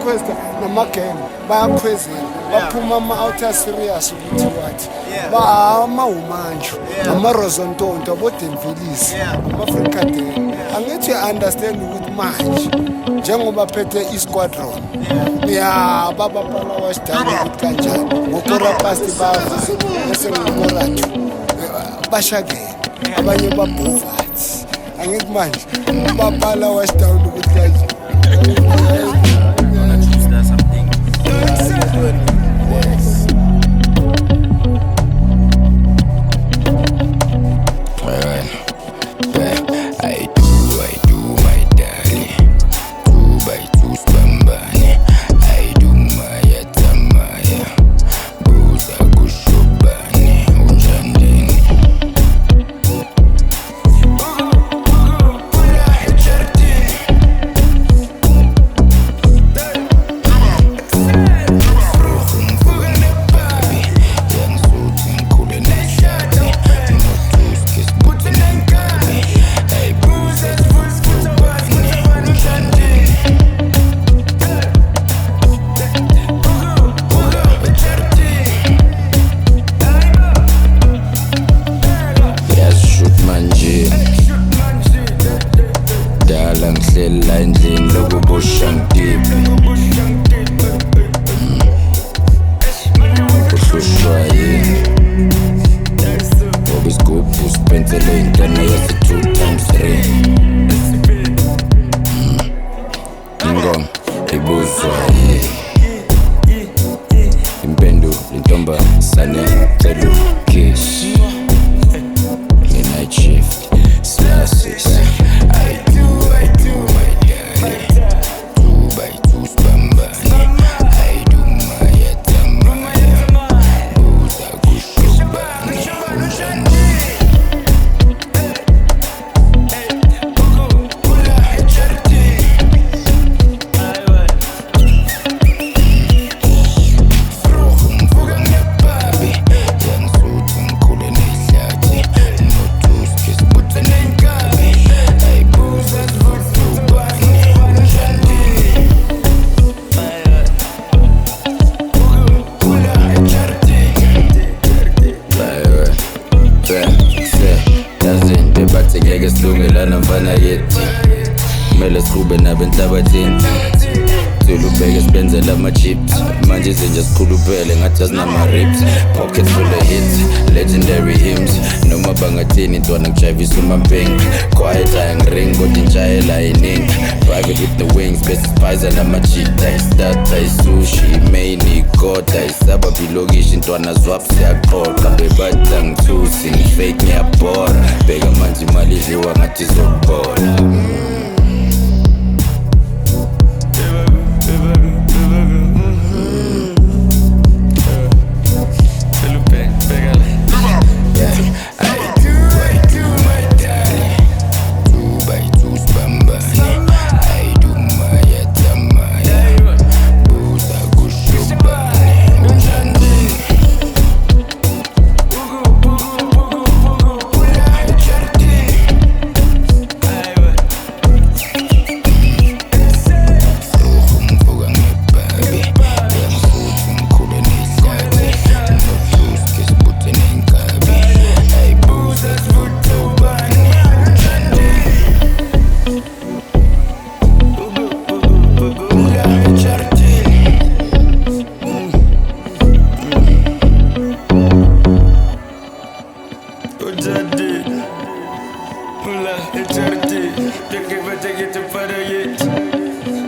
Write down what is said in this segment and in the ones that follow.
requesta namagame bayakhwezela baphuma ama-outer serious ukuthi wathi amawumanju amarozontonto abodenvelisi amafrikadeni angithi uya-understand ukuthi manje njengoba phethe i-squadron babapala washidala ukuthi kanjani ngokorapasti bavuze bese ngokoratho bashakele abanye babhovathi angithi manje babapala washidala ukuthi kanjani. Ngihlela endlini lokubusha ngidiphi kuhlushwa yini ngoba isigubhu sipensele intana yasi 2x3 ingoma ibuzwa yini impendulo intombazane cela ukhishi nge-night shift slashes ngeke silungelana mfana yethi kumele siqhube nabenhlabathini silubeke sibenzela ama-chips manje izinje sikhuluphele ngathi azinama-rips pocket full of hits legendary hymns noma bangathini intwana ngijayivisa umapink quiet ayangring kodwa intshayela iningi private with the wings bese siphiza nama-cheat ayistata isushi imain ikota isababa ilokishi intwana zwap siyaxoxa bebathi angithusi ngifake ngiyabhora bheka manje imali idliwa ngathi izokubona.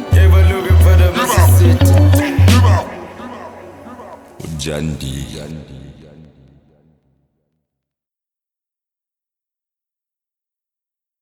Jandi.